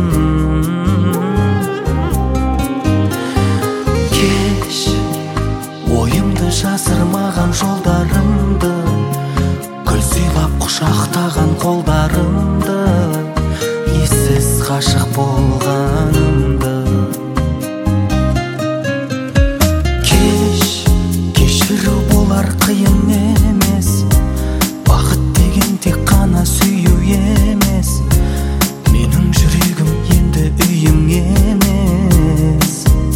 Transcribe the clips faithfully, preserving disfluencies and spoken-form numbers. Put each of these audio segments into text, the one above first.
Кеш ойымды жасырмаған жолдарымды, гүл сыйлап құшақтаған қолдарымды, ессіз ғашық болғанымды. Кеш кешіру болар қиын емес, бақыт деген тек қана сүю емес, менің жүрегім енді үйім емес.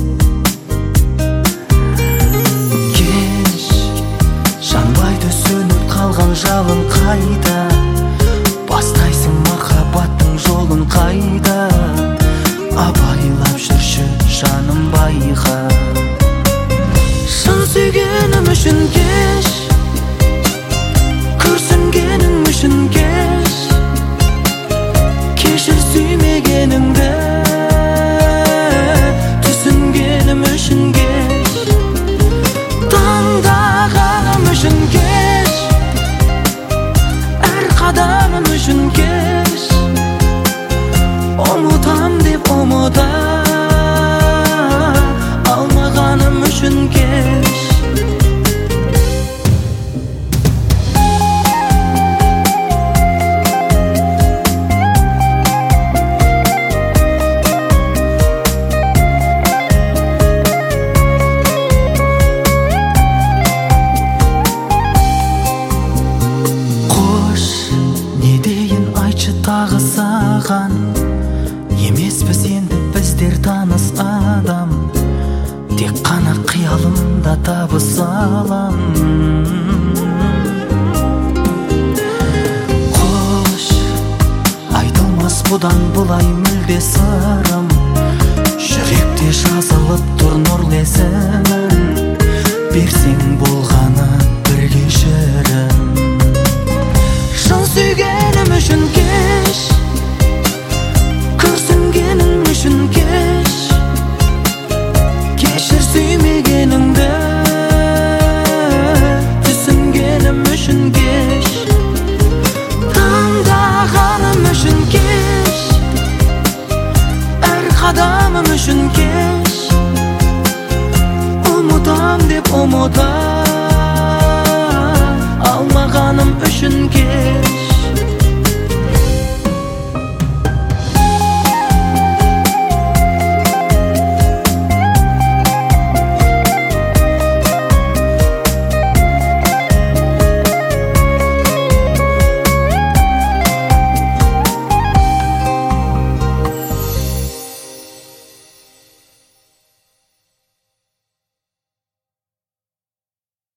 Кеш жанбайды сөніп қалған жалын қайда, бастайсың махаббаттың жолын қайда, абайлап жүрші жаным байқа. Шын сүйгенім үшін кеш, күрсінгенім үшін кеш, кешір сүймегеніңді, түсінгенім үшін кеш, таңдағаным үшін кеш, әр қадамым үшін кеш, ұмытам деп ұмыта алмағаным үшін кеш. Қош, не дейін айтшы тағы саған, емеспіз енді біздер таныс адам, тек қана қиялымда табысалам. Қош, айтылмас бұдан бұлай мүлде сырым, жүректе жазылып тұр нұрлы есімің, берсең болғаны бір кешірім. Шын сүйгенім үшін кеш, күрсінгенім үшін кеш, кешір сүймегеніңді, түсінгенім үшін кеш, таңдағаным үшін кеш, әр қадамым үшін кеш, ұмытам деп ұмыта алмағаным үшін кеш.